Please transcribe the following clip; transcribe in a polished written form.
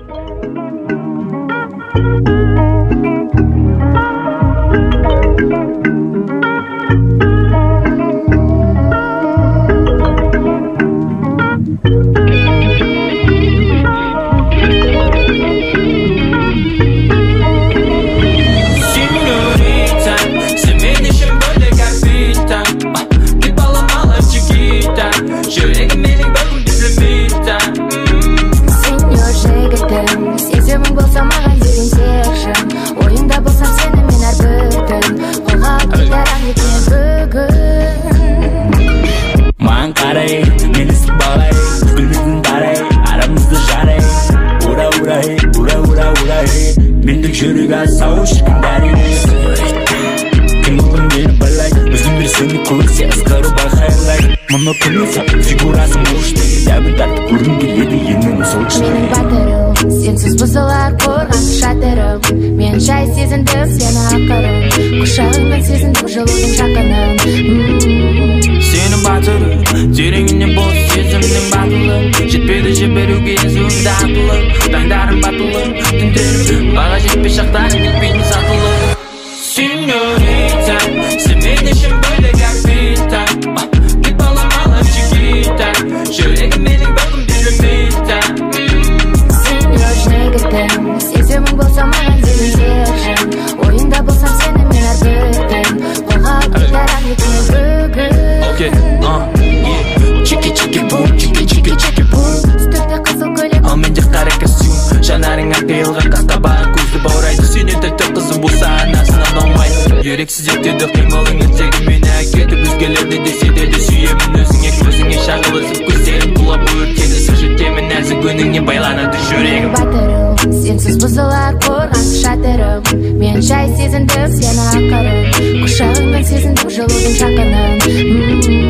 Сенсіз бұзылар қорған шатырым Мен жай сезіндім сені ақырын Құшағыңмен сезіндім жылудың жақынын Сенің батырым, тереңінен бос сезімнің батылы Жетпеді жіберуге езуіңді атылы Таңдарым батылы, түндерім Баға жетпей шақтарым кетпейді сатылы Сеньорита, сен мен үшін бөлек орбита Кет баламалы чикита Жүрегім менің бағым билемейді Сезімің болса маған деген сержім Ойында болсам сені мен әрбірден Қолға алып етіне бүгін Чики-чики-бум, чики-чики-чики-бум Үстірде қызыл көйлек Ал менде қара костюм Жанарыңа қиылған қасқабақ көзді баурайды Сенен тәтті қызым болса анасынан алмайды Ерексіз ектеді қимылыңы тегі мені әкетіп Өзгелерді десе де сүйемін өзіңе Көзіңе шағылысып көздерім құлап өртеді Сыр жетемін нәзік өніңе байланады жүрегім Сенсіз бұзылар қорған шатырым Мен жай сезіндім сені ақырын Құшағыңмен сезіндім жылудың жақынын